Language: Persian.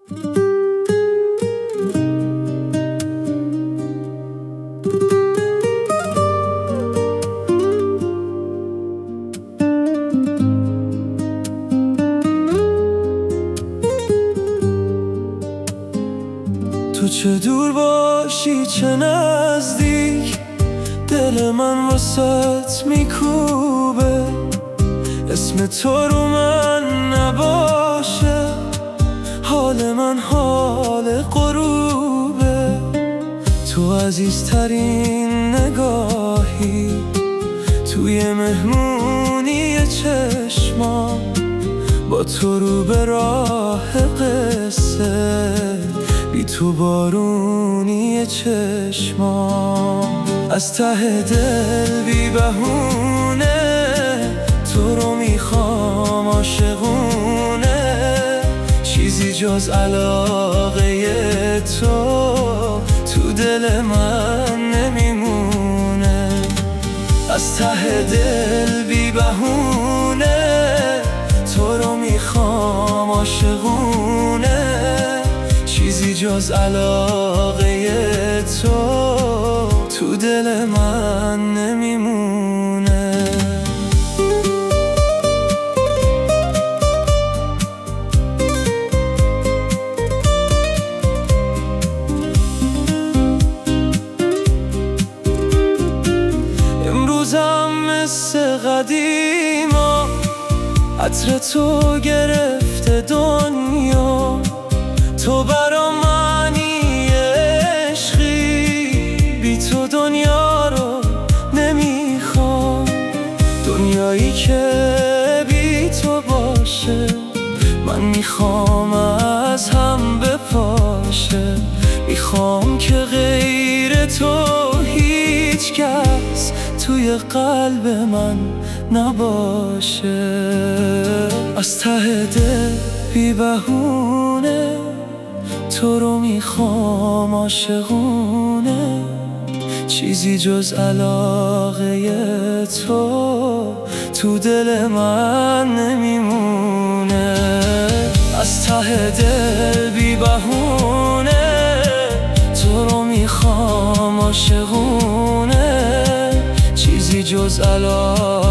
تو چه دور باشی چه نزدیک، دل من واسط میکوبه. اسم تو رو من نباشه، حال من حال غروبه. تو عزیزترین نگاهی توی مهمونی چشمام، با تو رو به راه قصه، بی تو بارونی چشمام. از ته دل بی بهونه تو رو میخوام عاشقونه، چیزی جز علاقه تو دل من نمیمونه. از ته دل بی بهونه تو رو میخوام عاشقونه، چیزی جز علاقه تو دل من نمیمونه. امروزم مثل قدیما عطر تو گرفته دنیا، تو برا منی عشقی، بی تو دنیا رو نمیخوام. دنیایی که بی تو باشه، من میخوام از هم بپاشه. میخوام که غیر تو هیچ کس توی قلب من نباشه. از ته دل بی بهونه تو رو میخوام عاشقونه، چیزی جز علاقه تو دل من نمیمونه. از ته دل بی بهونه تو رو میخوام عاشقونه، چیزی جز علاقه